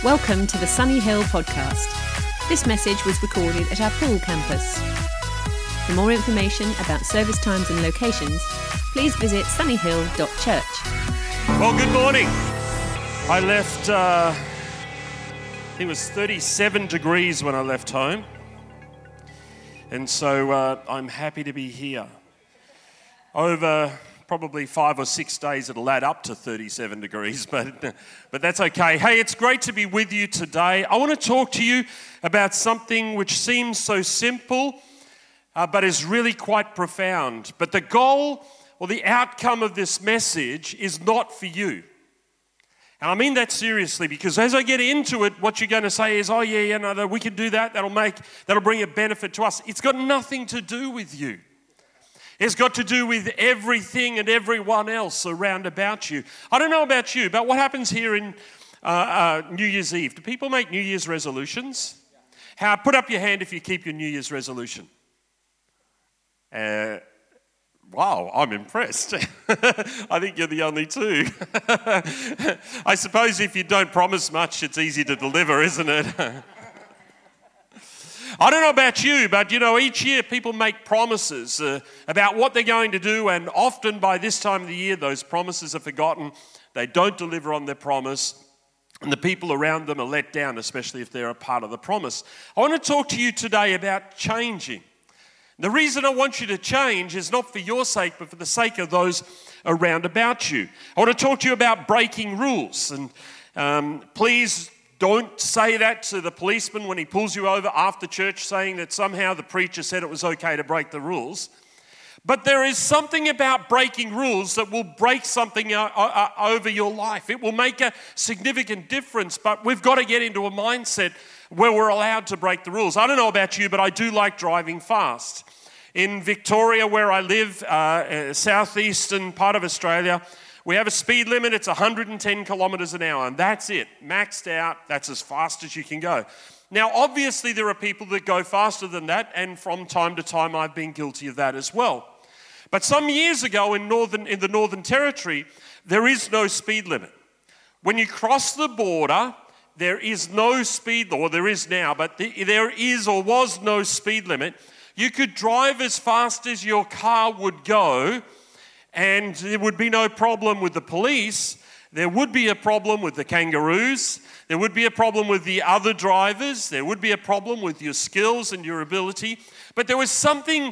Welcome to the Sunny Hill podcast. This message was recorded at our Poole campus. For more information about service times and locations, please visit sunnyhill.church. Well, good morning. I left, I think it was 37 degrees when I left home. And so I'm happy to be here. Over probably 5 or 6 days it'll add up to 37 degrees, but that's okay. Hey, it's great to be with you today. I want to talk to you about something which seems so simple, but is really quite profound. But the goal or the outcome of this message is not for you. And I mean that seriously, because as I get into it, what you're going to say is, we can do that, that'll bring a benefit to us. It's got nothing to do with you. It's got to do with everything and everyone else around about you. I don't know about you, but what happens here in New Year's Eve? Do people make New Year's resolutions? Put up your hand if you keep your New Year's resolution. Wow, I'm impressed. I think you're the only two. I suppose if you don't promise much, it's easy to deliver, isn't it? I don't know about you, but each year people make promises about what they're going to do, and often by this time of the year, those promises are forgotten. They don't deliver on their promise, and the people around them are let down, especially if they're a part of the promise. I want to talk to you today about changing. The reason I want you to change is not for your sake, but for the sake of those around about you. I want to talk to you about breaking rules, and please don't say that to the policeman when he pulls you over after church, saying that somehow the preacher said it was okay to break the rules. But there is something about breaking rules that will break something over your life. It will make a significant difference, but we've got to get into a mindset where we're allowed to break the rules. I don't know about you, but I do like driving fast. In Victoria, where I live, southeastern part of Australia, we have a speed limit. It's 110 kilometres an hour, and that's it. Maxed out, that's as fast as you can go. Now, obviously, there are people that go faster than that, and from time to time, I've been guilty of that as well. But some years ago in the Northern Territory, there is no speed limit. When you cross the border, there is no speed, or there is now, but there is or was no speed limit. You could drive as fast as your car would go, and there would be no problem with the police. There would be a problem with the kangaroos. There would be a problem with the other drivers. There would be a problem with your skills and your ability. But there was something,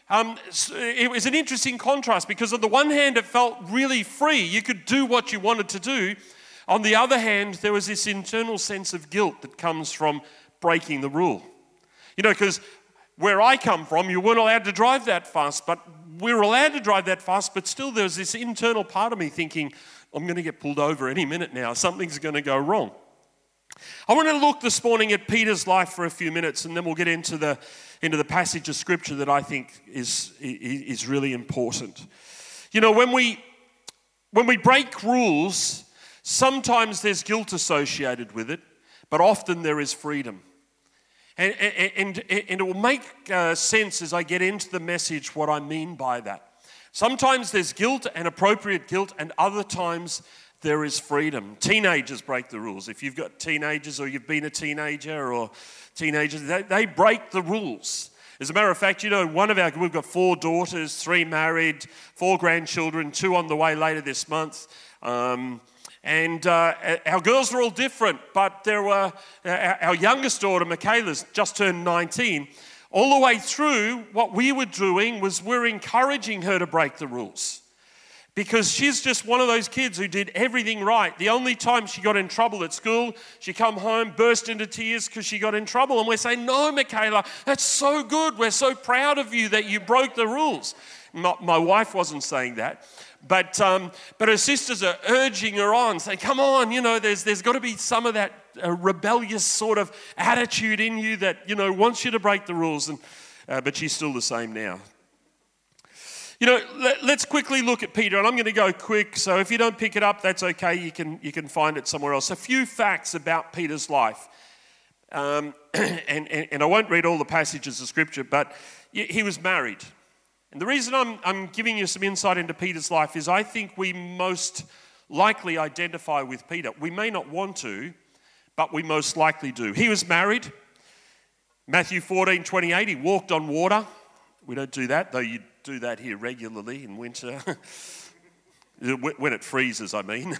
it was an interesting contrast, because on the one hand, it felt really free. You could do what you wanted to do. On the other hand, there was this internal sense of guilt that comes from breaking the rule. Because where I come from, you weren't allowed to drive that fast, but we were allowed to drive that fast, but still there was this internal part of me thinking, I'm going to get pulled over any minute now. Something's going to go wrong. I want to look this morning at Peter's life for a few minutes, and then we'll get into the passage of Scripture that I think is really important. When we break rules, sometimes there's guilt associated with it, but often there is freedom. And it will make sense as I get into the message what I mean by that. Sometimes there's guilt and appropriate guilt, and other times there is freedom. Teenagers break the rules. If you've got teenagers, or you've been a teenager or teenagers, they break the rules. As a matter of fact, we've got 4 daughters, 3 married, 4 grandchildren, 2 on the way later this month. And our girls were all different, but there were our youngest daughter, Michaela's just turned 19. All the way through, what we were doing was we're encouraging her to break the rules, because she's just one of those kids who did everything right. The only time she got in trouble at school, she come home, burst into tears because she got in trouble. And we're saying, no, Michaela, that's so good. We're so proud of you that you broke the rules. My wife wasn't saying that. But her sisters are urging her on, saying, come on, there's got to be some of that rebellious sort of attitude in you that, wants you to break the rules. But she's still the same now. Let's quickly look at Peter, and I'm going to go quick. So if you don't pick it up, that's okay. You can find it somewhere else. A few facts about Peter's life. And I won't read all the passages of Scripture, but he was married. And the reason I'm giving you some insight into Peter's life is I think we most likely identify with Peter. We may not want to, but we most likely do. He was married. Matthew 14:28, he walked on water. We don't do that, though you do that here regularly in winter. When it freezes, I mean.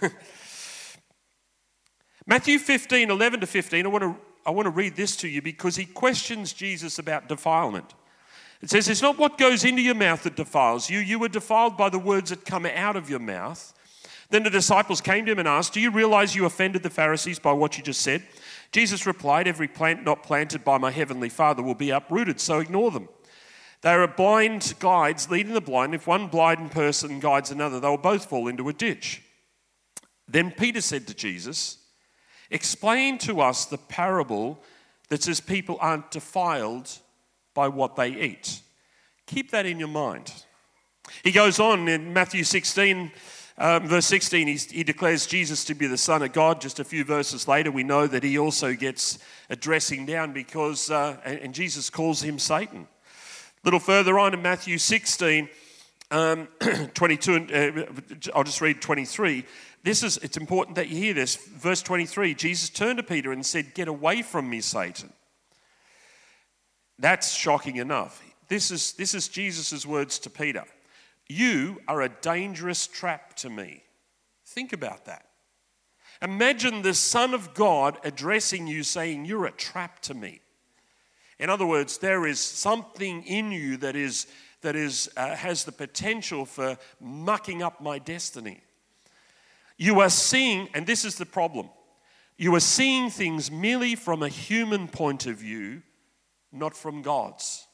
Matthew 15:11-15, I want to read this to you because he questions Jesus about defilement. It says, it's not what goes into your mouth that defiles you. You were defiled by the words that come out of your mouth. Then the disciples came to him and asked, do you realize you offended the Pharisees by what you just said? Jesus replied, every plant not planted by my heavenly Father will be uprooted, so ignore them. They are blind guides leading the blind. If one blind person guides another, they will both fall into a ditch. Then Peter said to Jesus, explain to us the parable that says people aren't defiled by what they eat. Keep that in your mind. He goes on in Matthew 16, verse 16, he declares Jesus to be the Son of God. Just a few verses later, we know that he also gets a dressing down because, and Jesus calls him Satan. A little further on in Matthew 16, 22, and I'll just read 23. It's important that you hear this. Verse 23, Jesus turned to Peter and said, get away from me, Satan. That's shocking enough. This is Jesus' words to Peter. You are a dangerous trap to me. Think about that. Imagine the Son of God addressing you saying, you're a trap to me. In other words, there is something in you that has the potential for mucking up my destiny. You are seeing, and this is the problem, you are seeing things merely from a human point of view, not from God's.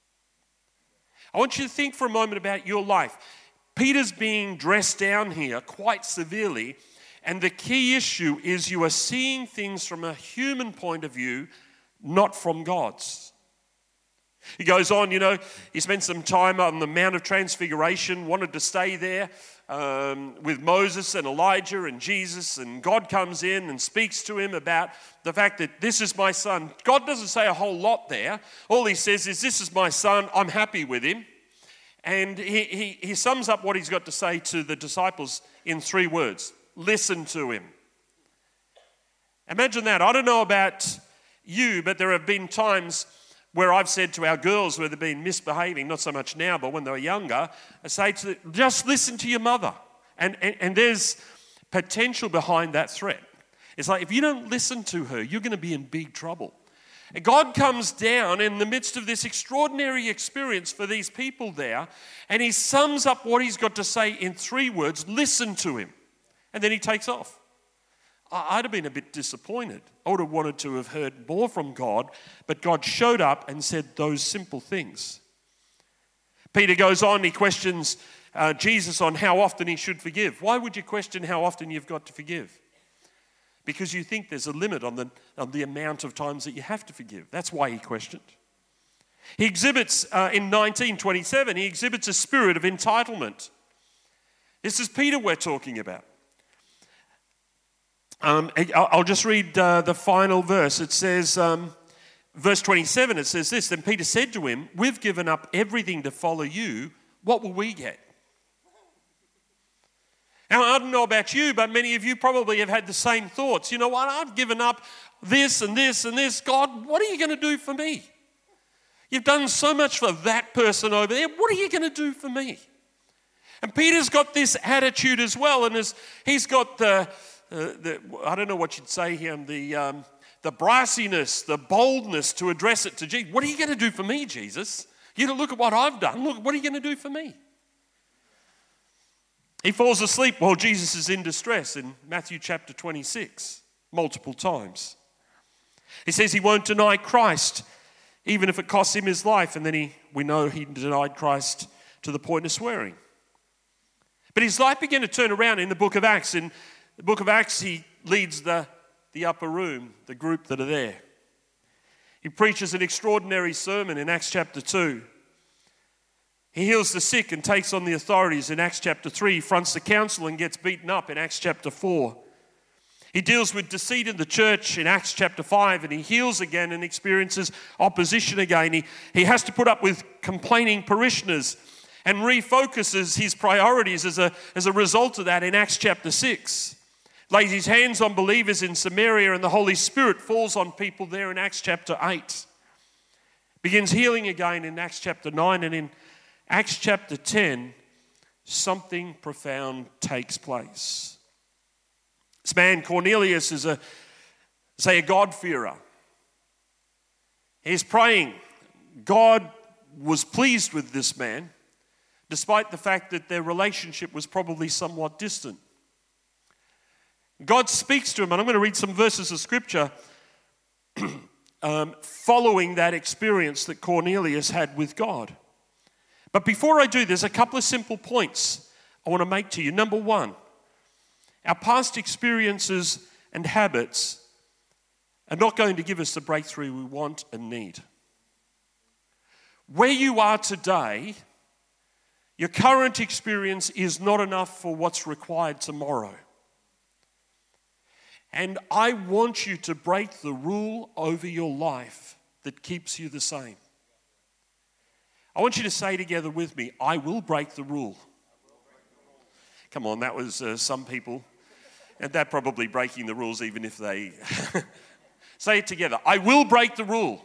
I want you to think for a moment about your life. Peter's being dressed down here quite severely, and the key issue is you are seeing things from a human point of view, not from God's. He goes on, he spent some time on the Mount of Transfiguration, wanted to stay there with Moses and Elijah and Jesus, and God comes in and speaks to him about the fact that this is my son. God doesn't say a whole lot there. All he says is, this is my son, I'm happy with him. And he sums up what he's got to say to the disciples in 3 words. Listen to him. Imagine that. I don't know about you, but there have been times where I've said to our girls where they've been misbehaving, not so much now, but when they were younger, I say to them, just listen to your mother. And there's potential behind that threat. It's like, if you don't listen to her, you're going to be in big trouble. And God comes down in the midst of this extraordinary experience for these people there, and he sums up what he's got to say in 3 words, listen to him. And then he takes off. I'd have been a bit disappointed. I would have wanted to have heard more from God, but God showed up and said those simple things. Peter goes on, he questions Jesus on how often he should forgive. Why would you question how often you've got to forgive? Because you think there's a limit on the amount of times that you have to forgive. That's why he questioned. He exhibits, in 1927, he exhibits a spirit of entitlement. This is Peter we're talking about. I'll just read the final verse. It says, verse 27, it says this, then Peter said to him, we've given up everything to follow you. What will we get? Now, I don't know about you, but many of you probably have had the same thoughts. You know what? I've given up this and this and this. God, what are you going to do for me? You've done so much for that person over there. What are you going to do for me? And Peter's got this attitude as well, and he's got I don't know what you'd say here, the brassiness, the boldness to address it to Jesus. What are you going to do for me, Jesus? Look at what I've done. Look, what are you going to do for me? He falls asleep while Jesus is in distress in Matthew chapter 26, multiple times. He says he won't deny Christ, even if it costs him his life. And then we know he denied Christ to the point of swearing. But his life began to turn around in the book of Acts. In the book of Acts, he leads the upper room, the group that are there. He preaches an extraordinary sermon in Acts chapter 2. He heals the sick and takes on the authorities in Acts chapter 3. He fronts the council and gets beaten up in Acts chapter 4. He deals with deceit in the church in Acts chapter 5, and he heals again and experiences opposition again. He has to put up with complaining parishioners and refocuses his priorities as a result of that in Acts chapter 6. lays his hands on believers in Samaria, and the Holy Spirit falls on people there in Acts chapter 8. Begins healing again in Acts chapter 9, and in Acts chapter 10, something profound takes place. This man, Cornelius, is a God-fearer. He's praying. God was pleased with this man, despite the fact that their relationship was probably somewhat distant. God speaks to him, and I'm going to read some verses of Scripture following that experience that Cornelius had with God. But before I do, there's a couple of simple points I want to make to you. Number one, our past experiences and habits are not going to give us the breakthrough we want and need. Where you are today, your current experience is not enough for what's required tomorrow. And I want you to break the rule over your life that keeps you the same. I want you to say together with me, I will break the rule. Come on, that was some people. And they're probably breaking the rules even if they... Say it together. I will break the rule.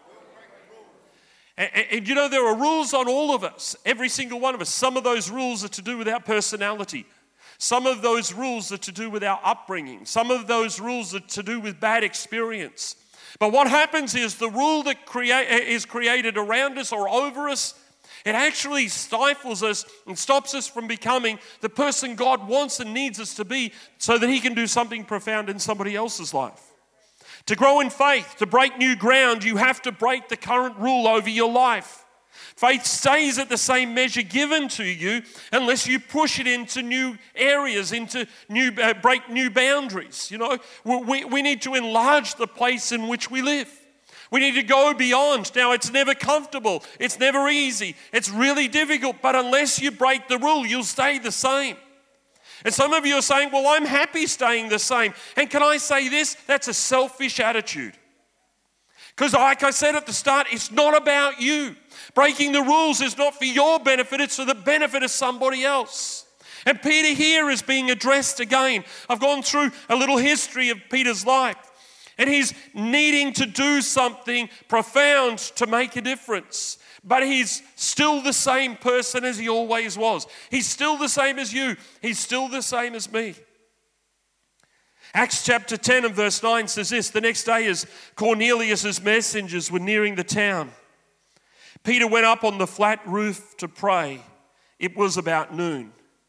And you know, there are rules on all of us, every single one of us. Some of those rules are to do with our personality. Some of those rules are to do with our upbringing. Some of those rules are to do with bad experience. But what happens is the rule that is created around us or over us, it actually stifles us and stops us from becoming the person God wants and needs us to be so that He can do something profound in somebody else's life. To grow in faith, to break new ground, you have to break the current rule over your life. Faith stays at the same measure given to you unless you push it into new areas, into break new boundaries. You know, we need to enlarge the place in which we live. We need to go beyond. Now, it's never comfortable. It's never easy. It's really difficult. But unless you break the rule, you'll stay the same. And some of you are saying, well, I'm happy staying the same. And can I say this? That's a selfish attitude. Because like I said at the start, it's not about you. Breaking the rules is not for your benefit, it's for the benefit of somebody else. And Peter here is being addressed again. I've gone through a little history of Peter's life. And he's needing to do something profound to make a difference. But he's still the same person as he always was. He's still the same as you. He's still the same as me. Acts chapter 10 and verse 9 says this: the next day as Cornelius' messengers were nearing the town, Peter went up on the flat roof to pray. It was about noon.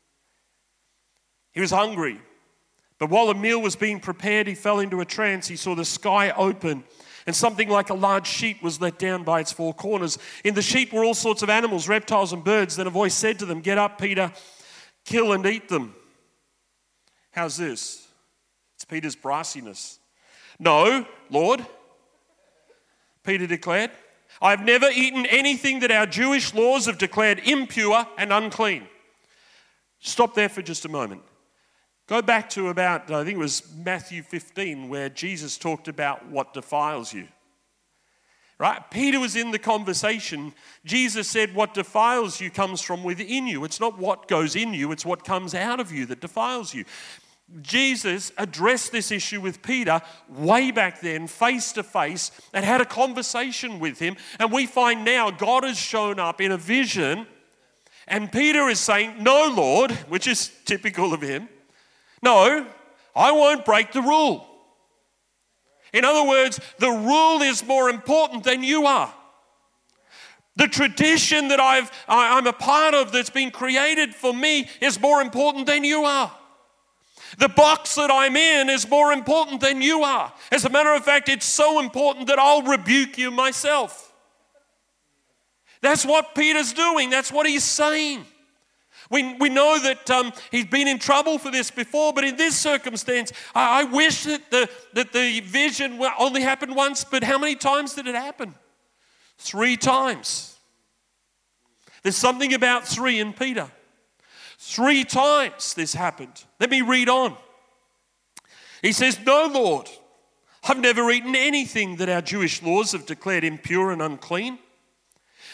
He was hungry, but while a meal was being prepared, he fell into a trance. He saw the sky open, and something like a large sheet was let down by its four corners. In the sheet were all sorts of animals, reptiles and birds. Then a voice said to them, "Get up, Peter, kill and eat them." How's this? It's Peter's brassiness. "No, Lord," Peter declared. "I have never eaten anything that our Jewish laws have declared impure and unclean." Stop there for just a moment. Go back to about, I think it was Matthew 15, where Jesus talked about what defiles you. Right? Peter was in the conversation. Jesus said what defiles you comes from within you. It's not what goes in you, it's what comes out of you that defiles you. Jesus addressed this issue with Peter way back then, face to face, and had a conversation with him. And we find now God has shown up in a vision, and Peter is saying, "No, Lord," which is typical of him. "No, I won't break the rule." In other words, the rule is more important than you are. The tradition that I'm a part of that's been created for me is more important than you are. The box that I'm in is more important than you are. As a matter of fact, it's so important that I'll rebuke you myself. That's what Peter's doing. That's what he's saying. We know that he's been in trouble for this before, but in this circumstance, I wish that the vision only happened once, but how many times did it happen? 3 times. There's something about 3 in Peter. 3 times this happened. Let me read on. He says, "No, Lord, I've never eaten anything that our Jewish laws have declared impure and unclean."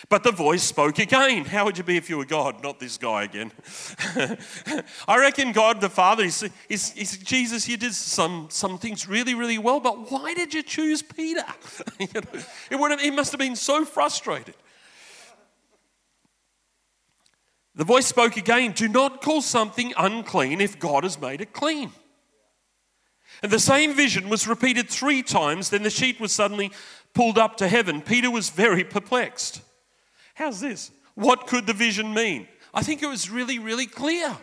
But the voice spoke again. How would you be if you were God, not this guy again? I reckon God the Father, is Jesus, you did some things really, really well, but why did you choose Peter? He must have been so frustrated. The voice spoke again, do not call something unclean if God has made it clean. And the same vision was repeated 3 times. Then the sheet was suddenly pulled up to heaven. Peter was very perplexed. How's this? What could the vision mean? I think it was really, really clear.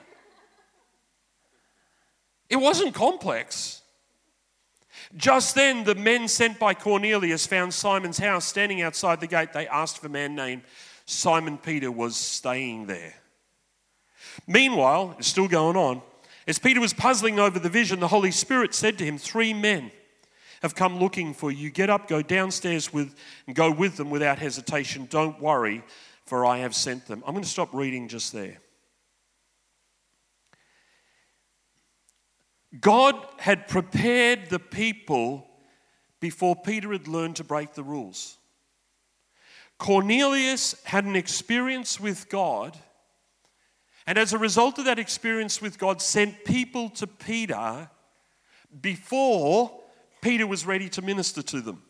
It wasn't complex. Just then, the men sent by Cornelius found Simon's house standing outside the gate. They asked if a man named Simon Peter was staying there. Meanwhile, it's still going on. As Peter was puzzling over the vision, the Holy Spirit said to him, 3 men have come looking for you. Get up, go downstairs and go with them without hesitation. Don't worry, for I have sent them. I'm going to stop reading just there. God had prepared the people before Peter had learned to break the rules. Cornelius had an experience with God, and as a result of that experience with God, sent people to Peter before Peter was ready to minister to them.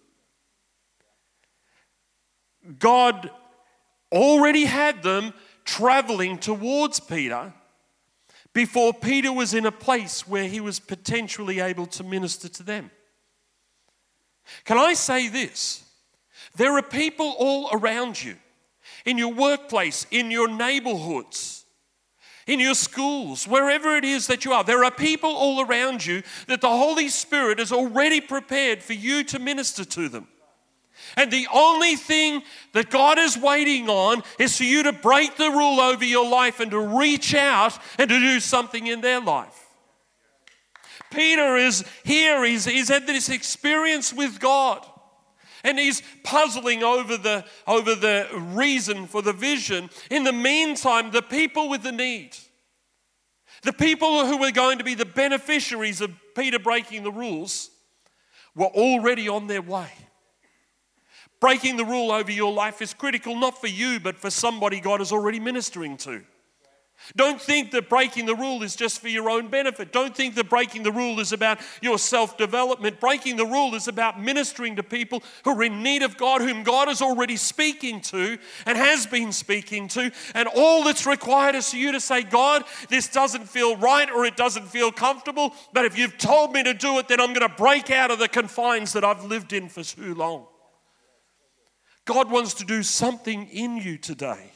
God already had them traveling towards Peter before Peter was in a place where he was potentially able to minister to them. Can I say this? There are people all around you, in your workplace, in your neighborhoods, in your schools, wherever it is that you are. There are people all around you that the Holy Spirit has already prepared for you to minister to them. And the only thing that God is waiting on is for you to break the rule over your life and to reach out and to do something in their life. Peter is here. He's had this experience with God. And he's puzzling over the reason for the vision. In the meantime, the people with the need, the people who were going to be the beneficiaries of Peter breaking the rules, were already on their way. Breaking the rule over your life is critical, not for you, but for somebody God is already ministering to. Don't think that breaking the rule is just for your own benefit. Don't think that breaking the rule is about your self-development. Breaking the rule is about ministering to people who are in need of God, whom God is already speaking to and has been speaking to. And all that's required is for you to say, God, this doesn't feel right or it doesn't feel comfortable, but if you've told me to do it, then I'm going to break out of the confines that I've lived in for too long. God wants to do something in you today.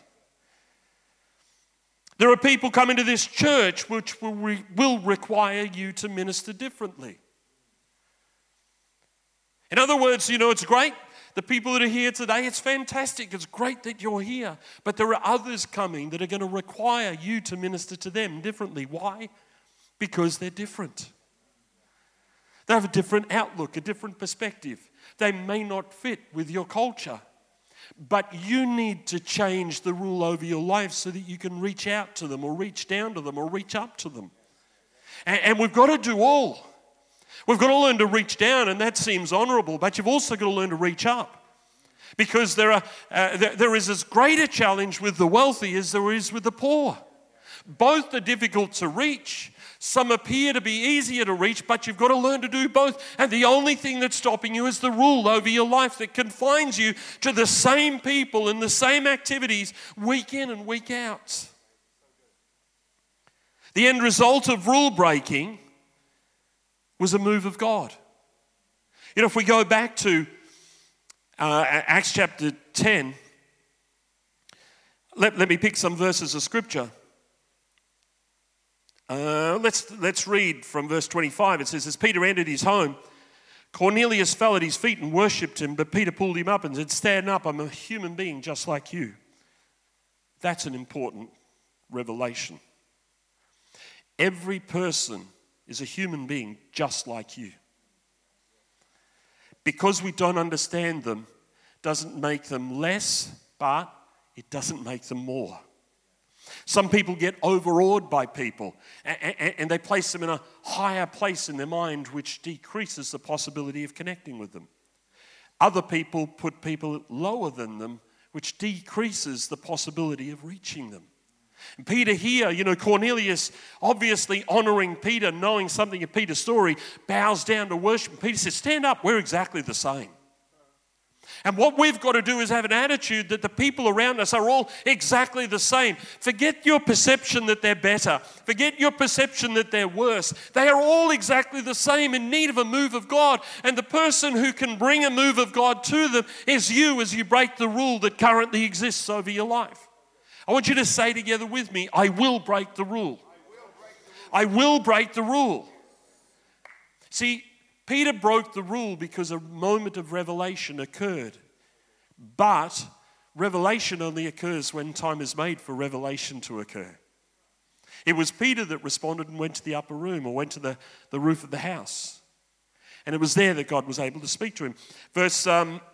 There are people coming to this church which will require you to minister differently. In other words, it's great. The people that are here today, it's fantastic. It's great that you're here. But there are others coming that are going to require you to minister to them differently. Why? Because they're different. They have a different outlook, a different perspective. They may not fit with your culture. But you need to change the rule over your life so that you can reach out to them or reach down to them or reach up to them. And we've got to do all. We've got to learn to reach down, and that seems honourable, but you've also got to learn to reach up. Because there is as great a challenge with the wealthy as there is with the poor. Both are difficult to reach. Some appear to be easier to reach, but you've got to learn to do both. And the only thing that's stopping you is the rule over your life that confines you to the same people and the same activities week in and week out. The end result of rule breaking was a move of God. If we go back to Acts chapter 10, let me pick some verses of scripture. Let's read from verse 25. It says, as Peter entered his home, Cornelius fell at his feet and worshipped him, but Peter pulled him up and said, stand up, I'm a human being just like you. That's an important revelation. Every person is a human being just like you. Because we don't understand them doesn't make them less, but it doesn't make them more. Some people get overawed by people and they place them in a higher place in their mind, which decreases the possibility of connecting with them. Other people put people lower than them, which decreases the possibility of reaching them. And Peter here, Cornelius obviously honoring Peter, knowing something of Peter's story, bows down to worship. Peter says, stand up, we're exactly the same. And what we've got to do is have an attitude that the people around us are all exactly the same. Forget your perception that they're better. Forget your perception that they're worse. They are all exactly the same, in need of a move of God. And the person who can bring a move of God to them is you, as you break the rule that currently exists over your life. I want you to say together with me, I will break the rule. I will break the rule. See, Peter broke the rule because a moment of revelation occurred. But revelation only occurs when time is made for revelation to occur. It was Peter that responded and went to the upper room, or went to the roof of the house. And it was there that God was able to speak to him. Verse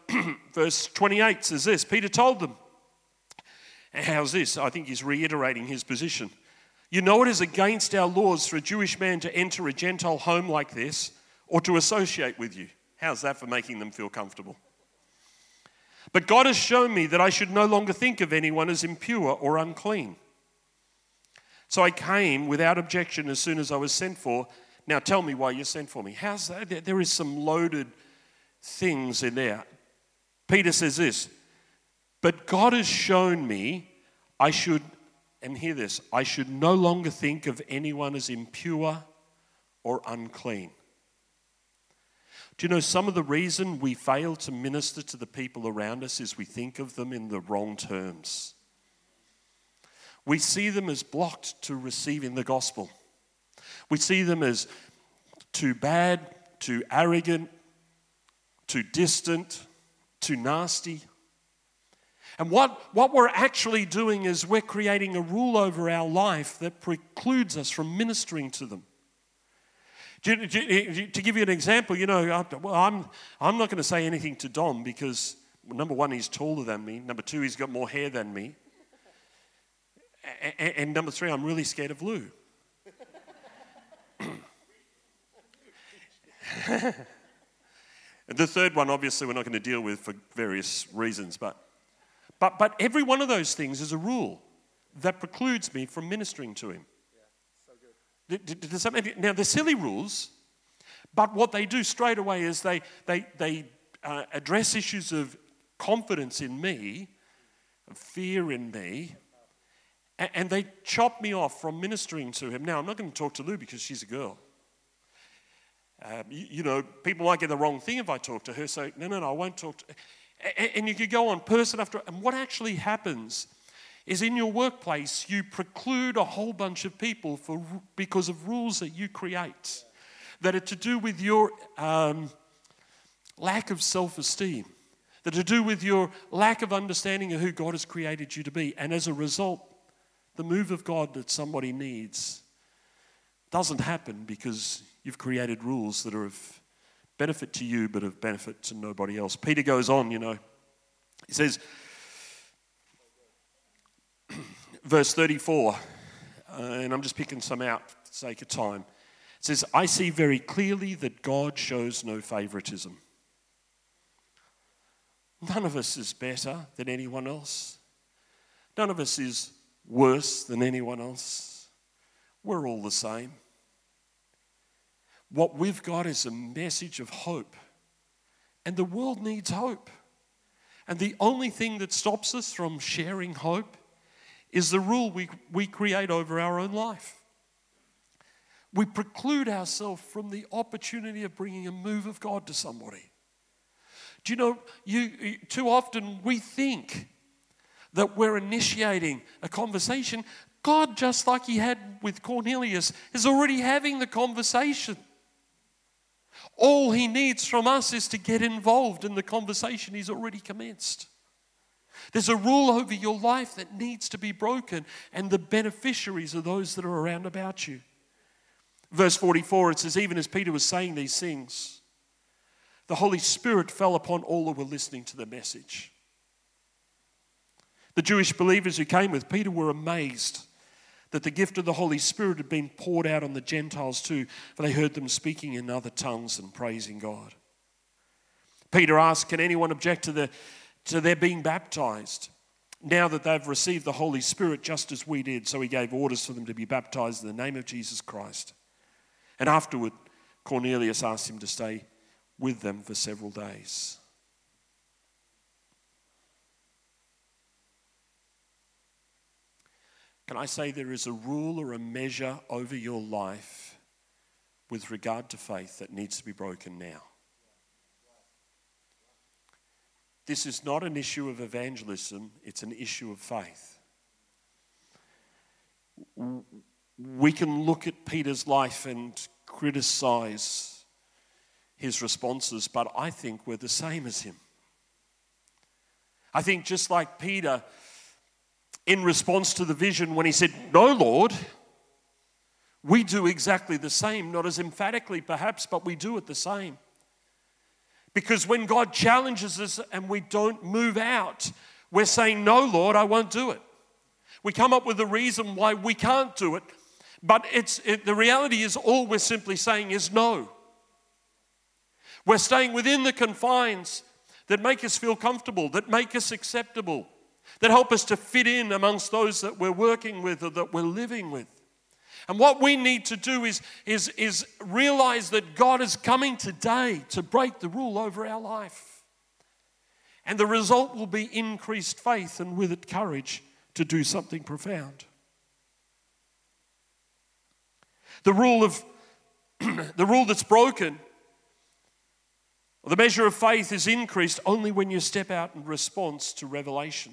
28 says this, Peter told them. And how's this? I think he's reiterating his position. You know it is against our laws for a Jewish man to enter a Gentile home like this, or to associate with you. How's that for making them feel comfortable? But God has shown me that I should no longer think of anyone as impure or unclean. So I came without objection as soon as I was sent for. Now tell me why you sent for me. How's that? There is some loaded things in there. Peter says this, but God has shown me I should no longer think of anyone as impure or unclean. Do you know some of the reason we fail to minister to the people around us is we think of them in the wrong terms. We see them as blocked to receiving the gospel. We see them as too bad, too arrogant, too distant, too nasty. And what we're actually doing is we're creating a rule over our life that precludes us from ministering to them. To give you an example, I'm not going to say anything to Dom because, number one, he's taller than me. Number two, he's got more hair than me. And number three, I'm really scared of Lou. The third one, obviously, we're not going to deal with for various reasons. But every one of those things is a rule that precludes me from ministering to him. Now, they're silly rules, but what they do straight away is they address issues of confidence in me, of fear in me, and they chop me off from ministering to him. Now, I'm not going to talk to Lou because she's a girl. People might get the wrong thing if I talk to her, so no, I won't talk to her. And you could go on person after, and what actually happens is in your workplace, you preclude a whole bunch of people because of rules that you create that are to do with your lack of self-esteem, that are to do with your lack of understanding of who God has created you to be. And as a result, the move of God that somebody needs doesn't happen because you've created rules that are of benefit to you but of benefit to nobody else. Peter goes on, he says, verse 34, and I'm just picking some out for the sake of time. It says, I see very clearly that God shows no favoritism. None of us is better than anyone else. None of us is worse than anyone else. We're all the same. What we've got is a message of hope. And the world needs hope. And the only thing that stops us from sharing hope is the rule we create over our own life. We preclude ourselves from the opportunity of bringing a move of God to somebody. Do you know, too often we think that we're initiating a conversation. God, just like he had with Cornelius, is already having the conversation. All he needs from us is to get involved in the conversation he's already commenced. There's a rule over your life that needs to be broken, and the beneficiaries are those that are around about you. Verse 44, it says, even as Peter was saying these things, the Holy Spirit fell upon all who were listening to the message. The Jewish believers who came with Peter were amazed that the gift of the Holy Spirit had been poured out on the Gentiles too, for they heard them speaking in other tongues and praising God. Peter asked, can anyone object to their being baptized now that they've received the Holy Spirit just as we did. So he gave orders for them to be baptized in the name of Jesus Christ. And afterward, Cornelius asked him to stay with them for several days. Can I say there is a rule or a measure over your life with regard to faith that needs to be broken now? This is not an issue of evangelism, it's an issue of faith. We can look at Peter's life and criticize his responses, but I think we're the same as him. I think just like Peter, in response to the vision when he said, "No, Lord," we do exactly the same, not as emphatically perhaps, but we do it the same. Because when God challenges us and we don't move out, we're saying, "No, Lord, I won't do it." We come up with a reason why we can't do it, but the reality is all we're simply saying is no. We're staying within the confines that make us feel comfortable, that make us acceptable, that help us to fit in amongst those that we're working with or that we're living with. And what we need to do is realize that God is coming today to break the rule over our life. And the result will be increased faith and with it courage to do something profound. The rule that's broken, or the measure of faith is increased only when you step out in response to revelation.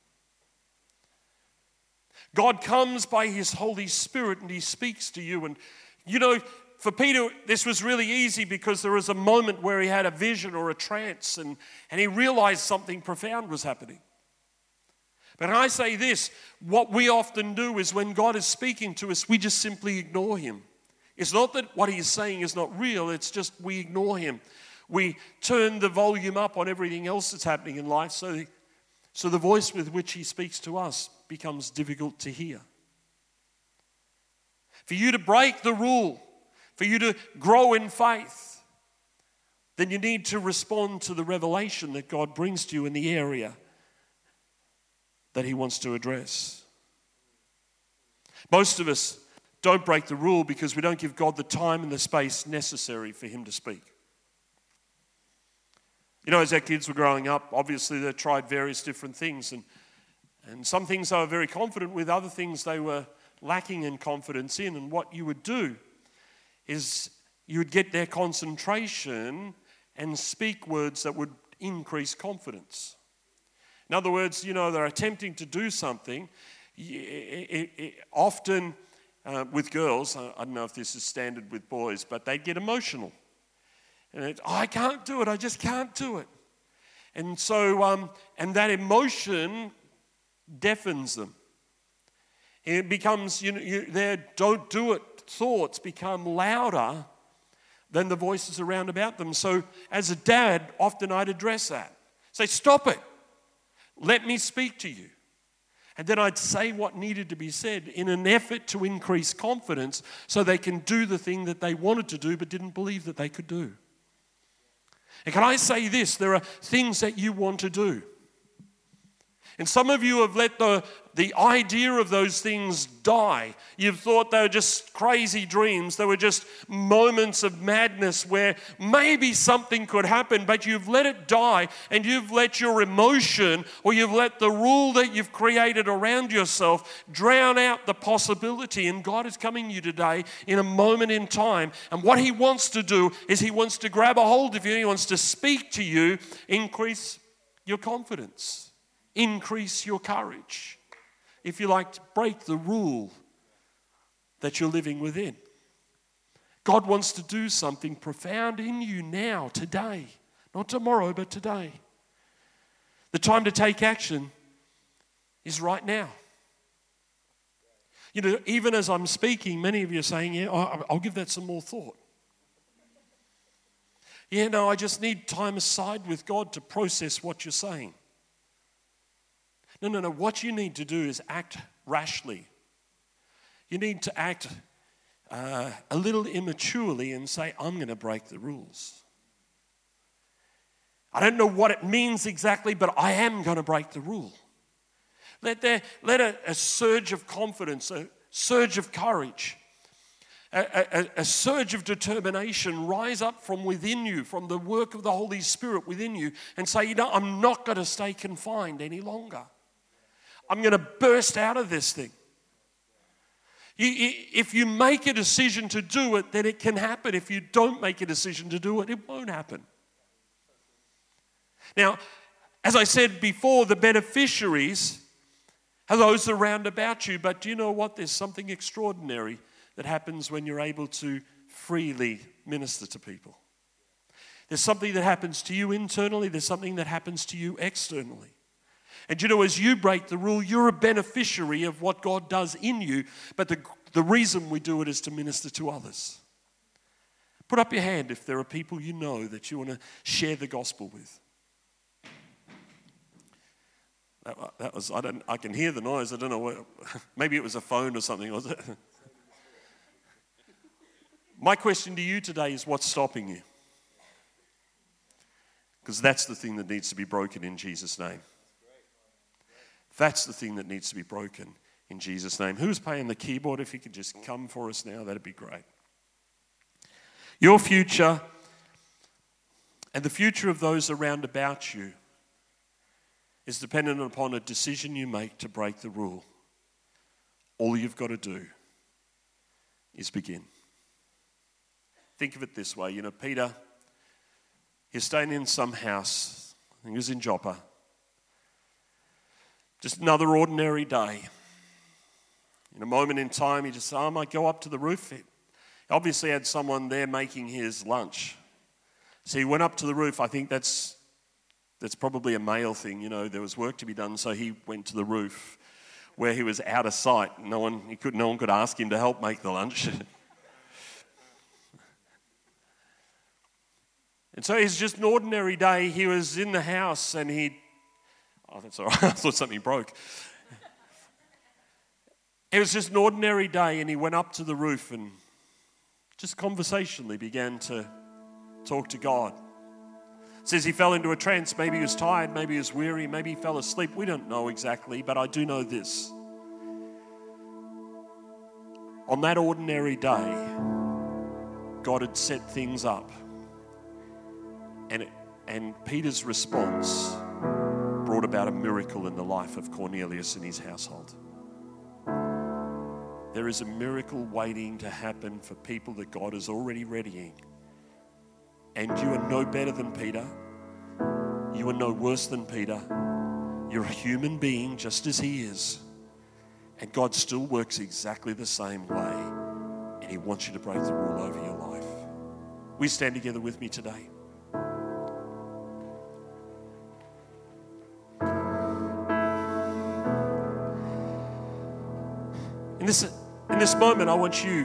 God comes by his Holy Spirit and he speaks to you. And for Peter, this was really easy because there was a moment where he had a vision or a trance and he realized something profound was happening. But I say this, what we often do is when God is speaking to us, we just simply ignore him. It's not that what he's saying is not real, it's just we ignore him. We turn the volume up on everything else that's happening in life so the voice with which he speaks to us becomes difficult to hear. For you to break the rule, for you to grow in faith, then you need to respond to the revelation that God brings to you in the area that he wants to address. Most of us don't break the rule because we don't give God the time and the space necessary for him to speak. As our kids were growing up, obviously they tried various different things and some things they were very confident with, other things they were lacking in confidence in. And what you would do is you would get their concentration and speak words that would increase confidence. In other words, they're attempting to do something. Often with girls, I don't know if this is standard with boys, but they get emotional. And I can't do it, I just can't do it. And so, and that emotion deafens them. And it becomes, their don't do it thoughts become louder than the voices around about them. So as a dad, often I'd address that. Say, stop it. Let me speak to you. And then I'd say what needed to be said in an effort to increase confidence so they can do the thing that they wanted to do but didn't believe that they could do. And can I say this? There are things that you want to do. And some of you have let the idea of those things die. You've thought they were just crazy dreams. They were just moments of madness where maybe something could happen, but you've let it die and you've let your emotion or you've let the rule that you've created around yourself drown out the possibility. And God is coming to you today in a moment in time. And what he wants to do is he wants to grab a hold of you. He wants to speak to you, increase your confidence. Increase your courage. If you like, to break the rule that you're living within. God wants to do something profound in you now, today. Not tomorrow, but today. The time to take action is right now. Even as I'm speaking, many of you are saying, yeah, I'll give that some more thought. Yeah, no, I just need time aside with God to process what you're saying. No. What you need to do is act rashly. You need to act a little immaturely and say, I'm going to break the rules. I don't know what it means exactly, but I am going to break the rule. Let a surge of confidence, a surge of courage, a surge of determination rise up from within you, from the work of the Holy Spirit within you, and say, I'm not going to stay confined any longer. I'm going to burst out of this thing. If you make a decision to do it, then it can happen. If you don't make a decision to do it, it won't happen. Now, as I said before, the beneficiaries are those around about you, but do you know what? There's something extraordinary that happens when you're able to freely minister to people. There's something that happens to you internally, there's something that happens to you externally. And you know, as you break the rule, you're a beneficiary of what God does in you, but the reason we do it is to minister to others. Put up your hand if there are people you know that you want to share the gospel with. That was, I can hear the noise, I don't know what, maybe it was a phone or something, was it? My question to you today is, what's stopping you? Because that's the thing that needs to be broken in Jesus' name. That's the thing that needs to be broken in Jesus' name. Who's playing the keyboard? If you could just come for us now, that'd be great. Your future and the future of those around about you is dependent upon a decision you make to break the rule. All you've got to do is begin. Think of it this way. You know, Peter, he's staying in some house. I think it was in Joppa. Just another ordinary day. In a moment in time, he just said, I might go up to the roof. He obviously had someone there making his lunch. So he went up to the roof. I think that's probably a male thing. You know, there was work to be done, so he went to the roof where he was out of sight. No one could ask him to help make the lunch. And so it's just an ordinary day. He was in the house and oh, that's all right. I thought something broke. It was just an ordinary day, and he went up to the roof and just conversationally began to talk to God. It says he fell into a trance. Maybe he was tired, maybe he was weary, maybe he fell asleep. We don't know exactly, but I do know this. On that ordinary day, God had set things up. And Peter's response brought about a miracle in the life of Cornelius and his household. There is a miracle waiting to happen for people that God is already readying. And you are no better than Peter. You are no worse than Peter. You're a human being just as he is. And God still works exactly the same way. And he wants you to break the rule over your life. Will you stand together with me today? In this moment, I want you,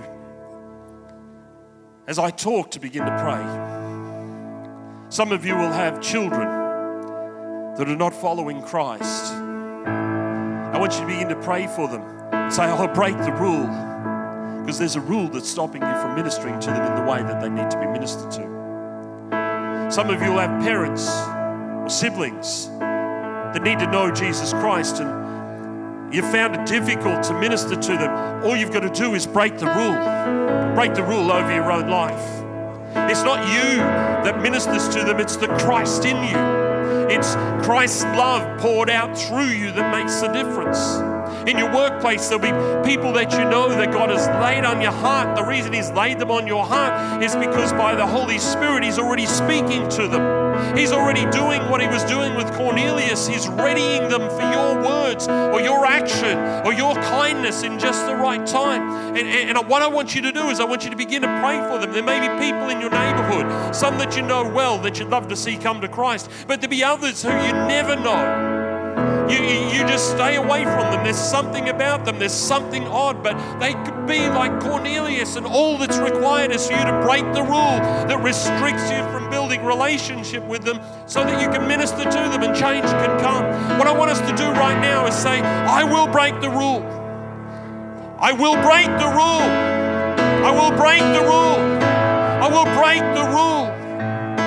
as I talk, to begin to pray. Some of you will have children that are not following Christ. I want you to begin to pray for them and say, I'll break the rule, because there's a rule that's stopping you from ministering to them in the way that they need to be ministered to. Some of you will have parents or siblings that need to know Jesus Christ, and you've found it difficult to minister to them. All you've got to do is break the rule. Break the rule over your own life. It's not you that ministers to them, it's the Christ in you. It's Christ's love poured out through you that makes the difference. In your workplace, there'll be people that you know that God has laid on your heart. The reason He's laid them on your heart is because by the Holy Spirit, He's already speaking to them. He's already doing what He was doing with Cornelius. He's readying them for your words or your action or your kindness in just the right time. And what I want you to do is I want you to begin to pray for them. There may be people in your neighborhood, some that you know well that you'd love to see come to Christ, but there'll be others who you never know. You just stay away from them. There's something about them. There's something odd, but they could be like Cornelius, and all that's required is for you to break the rule that restricts you from building relationship with them so that you can minister to them and change can come. What I want us to do right now is say, I will break the rule. I will break the rule. I will break the rule. I will break the rule. I will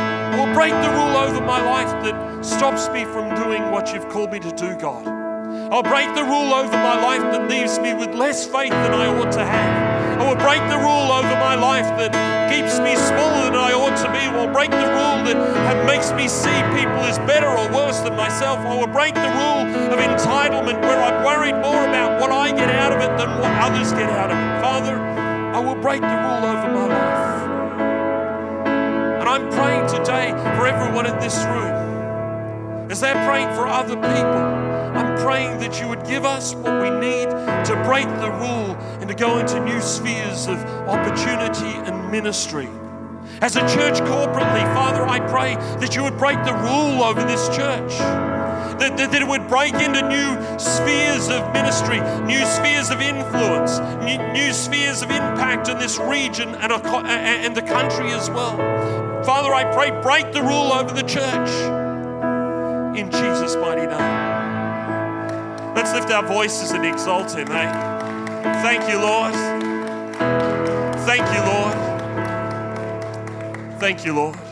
will break the rule over my life that stops me from doing what you've called me to do, God. I'll break the rule over my life that leaves me with less faith than I ought to have. I will break the rule over my life that keeps me smaller than I ought to be. I will break the rule that makes me see people as better or worse than myself. I will break the rule of entitlement where I'm worried more about what I get out of it than what others get out of it. Father, I will break the rule over my life. And I'm praying today for everyone in this room. As they're praying for other people, I'm praying that you would give us what we need to break the rule and to go into new spheres of opportunity and ministry. As a church corporately, Father, I pray that you would break the rule over this church. That it would break into new spheres of ministry, new spheres of influence, new spheres of impact in this region and the country as well. Father, I pray, break the rule over the church. In Jesus' mighty name. Let's lift our voices and exalt him, eh? Thank you, Lord. Thank you, Lord. Thank you, Lord.